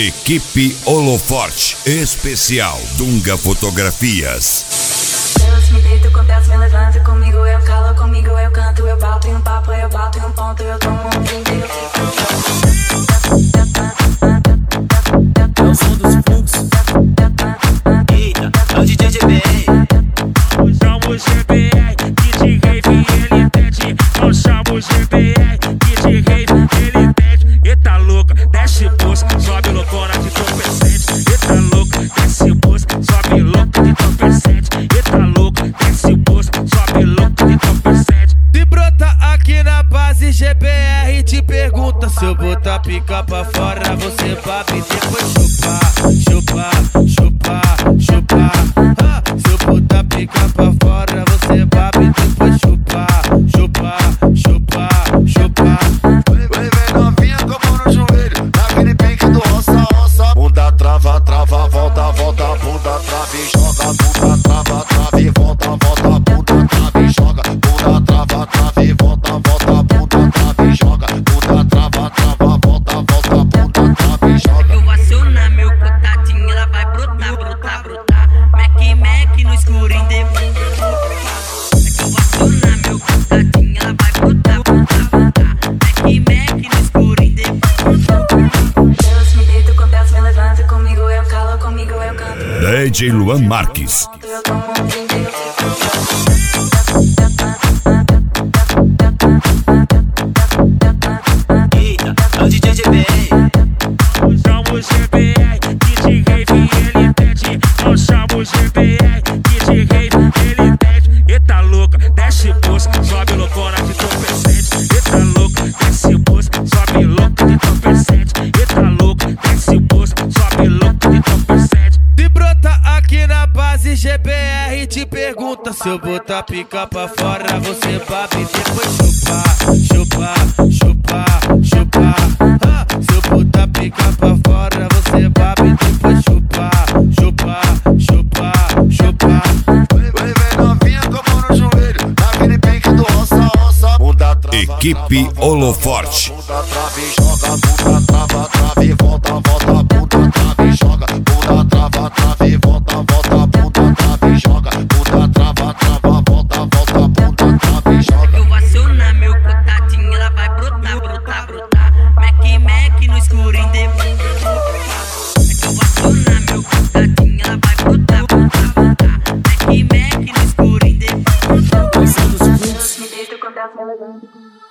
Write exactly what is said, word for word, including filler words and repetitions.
Equipe Holoforte, especial Dunga Fotografias. Eu me deito, confesso, me levanto. Comigo eu calo, comigo eu canto. Eu bato em um papo, eu bato em um ponto. Eu tomo um drink e eu fico. É o som dos fluxos. Eita, é o D J G B R. Nós somos G B R, Kid Rave, ele pede. Nós somos G B R, Kid Rave, ele pede. Eita louca, desce bolsa, sobe loucona de entorpecente. Eita louca, desce bolsa, sobe louca de entorpecente. Eita louca, desce bolsa, sobe louca de entorpecente. Se brota aqui na base G B R, te pergunta se eu botar pica pra fora, você babe e depois chupar, chupar, chupar, chupar. Ah, se eu botar pica pra fora, você babe e depois chupar, chupar, chupar, chupar. Vem, vem novinha como no joelho, naquele pique do roça, roça. Bunda trava, trava, volta, volta, bunda trava e joga. Bunda trava, trava e volta, volta, bunda trava e joga. Bunda trava, trava e volta, volta, bunda trava e joga. Bunda trava, trava, volta, volta, bunda trava e joga. Eu vou acionar meu contatinho, ela vai brotar, brotar, brotar. Mac, Mac no escuro em depois. É que eu vou acionar meu contatinho, ela vai brotar, brotar, brotar. Mac, Mac no escuro em depois. Eu me deito, confesso, me levanto. Comigo eu calo, comigo eu canto. D J Luan Marques. Eu tomo um drink e eu fico. Eita, é o D J G B R. Nós somos G B R, Kid Rave, ele pede. Nós somos G B R, Kid Rave, ele pede. Eita louca, desce bolsa, sobe loucona de entorpecente. Eita louca, desce bolsa, sobe louca de entorpecente. Eita louca, desce bolsa, sobe louca de entorpecente. Se brota aqui na base G B R, te pergunta se eu botar pica pra fora, você babe e depois chupar, chupar, chupar, chupar. Ah, se eu botar pica pra fora, você babe e depois chupar, chupar, chupar, chupar. Vem, vem, vem novinha como no joelho, naquele pique do roça, roça. Bunda trava, Equipe trava, Holoforte. bunda trava e joga. Bunda trava, trava e volta, volta, bunda trava e joga. Bunda trava, trava e volta, volta, bunda trava e joga. Bunda trava, trava, volta, volta, bunda trava e joga. Eu vou acionar meu contatinho, ela vai brotar, brotar, brotar. Mac, Mac no escuro em depois. É que eu vou acionar meu contatinho, ela vai brotar, brotar, brotar. Mac, Mac no escuro em depois. Eu me deito, confesso, me levanto.